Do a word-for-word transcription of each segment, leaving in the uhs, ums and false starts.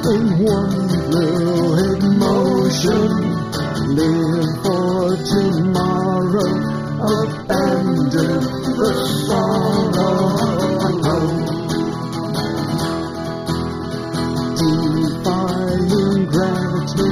in one fluid motion. Live for tomorrow, abandon the sorrow. Defying gravity,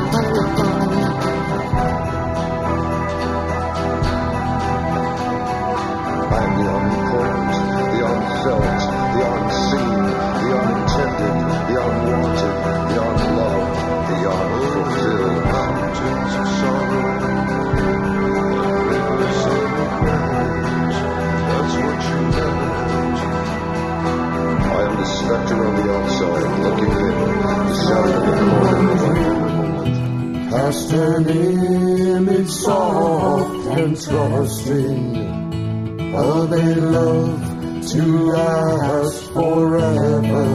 I am the unformed, the unfelt, the unseen, the unintended, the unwanted, the unloved, the unfulfilled. Mountains of sorrow, rivers of regret, that's what you meant. I am the specter on the outside, looking in, the shadow in the corner. Cast an image soft and trusting of a love to last forever.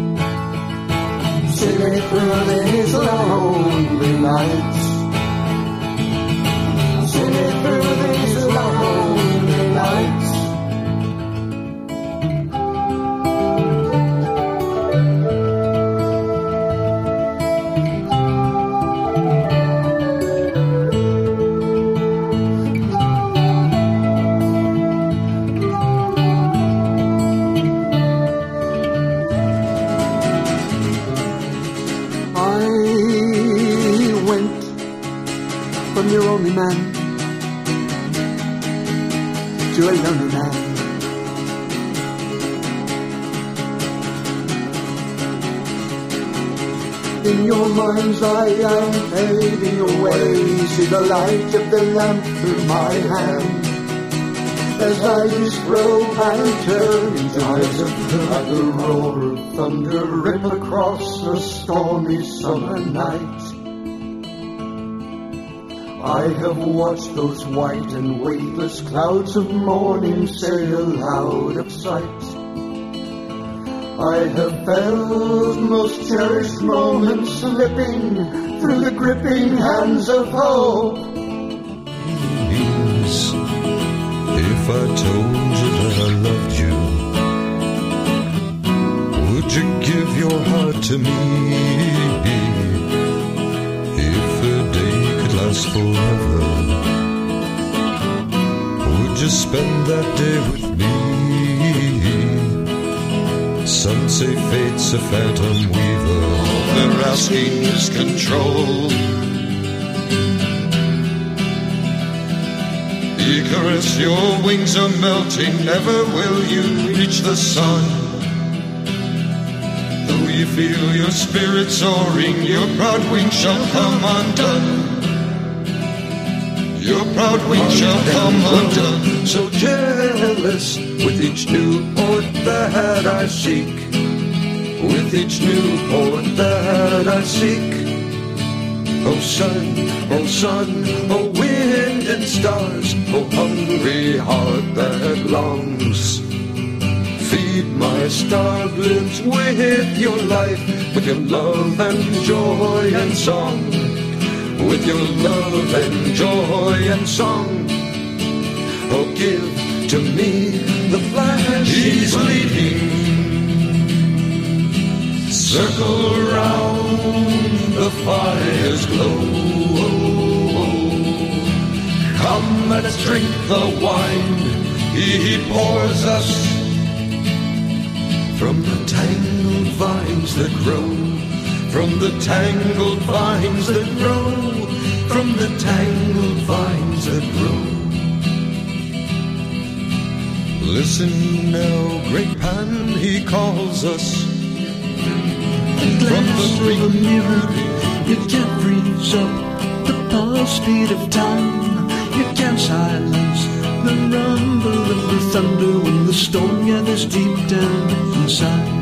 See me through these lonely nights. See me through these lonely nights. You're only man to a lonely man. In your mind's eye I'm fading away. See the light of the lamp through my hand as I disrobe and turn into eyes of like the roar of thunder rip across a stormy summer night. I have watched those white and weightless clouds of morning sail out of sight. I have felt most cherished moments slipping through the gripping hands of hope. Means if I told you that I loved you, would you give your heart to me? Forever, would you spend that day with me? Some say fate's a phantom weaver, all they're asking is control. Icarus, your wings are melting, never will you reach the sun. Though you feel your spirit soaring, your proud wings shall come undone. Your proud wings shall come undone. So jealous with each new port that I seek, with each new port that I seek. Oh sun, oh sun, oh wind and stars, oh hungry heart that longs. Feed my starvelings with your life, with your love and joy and song. With your love and joy and song, oh give to me the flash he's leading. Circle round the fire's glow. Come, let us drink the wine he pours us from the tangled vines that grow. From the tangled vines that grow, from the tangled vines that grow. Listen now, great Pan, he calls us. From the green mirror, you can't freeze up the pulse speed of time. You can't silence the rumble of the thunder when the storm gathers deep down inside.